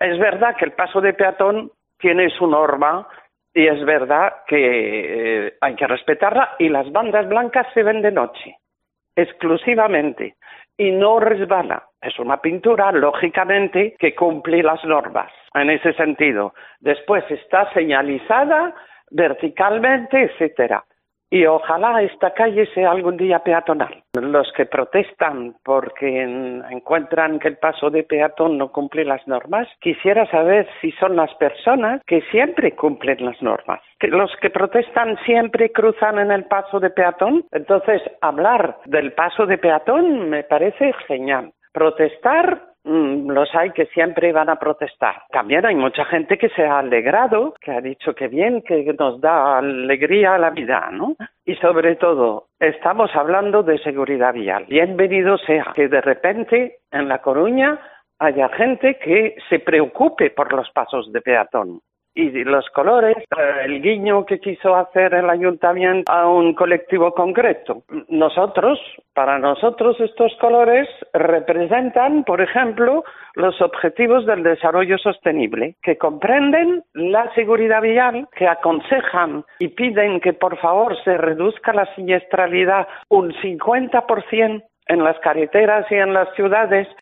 Es verdad que el paso de peatón tiene su norma y es verdad que hay que respetarla, y las bandas blancas se ven de noche, exclusivamente, y no resbala. Es una pintura, lógicamente, que cumple las normas en ese sentido. Después está señalizada verticalmente, etcétera. Y ojalá esta calle sea algún día peatonal. Los que protestan porque encuentran que el paso de peatón no cumple las normas, quisiera saber si son las personas que siempre cumplen las normas. Que los que protestan siempre cruzan en el paso de peatón. Entonces, hablar del paso de peatón me parece genial. Protestar, los hay que siempre van a protestar. También hay mucha gente que se ha alegrado, que ha dicho que bien, que nos da alegría a la vida, ¿no? Y sobre todo, estamos hablando de seguridad vial. Bienvenido sea que de repente en La Coruña haya gente que se preocupe por los pasos de peatón. Y los colores, el guiño que quiso hacer el ayuntamiento a un colectivo concreto. Para nosotros estos colores representan, por ejemplo, los objetivos del desarrollo sostenible, que comprenden la seguridad vial, que aconsejan y piden que por favor se reduzca la siniestralidad un 50% en las carreteras y en las ciudades,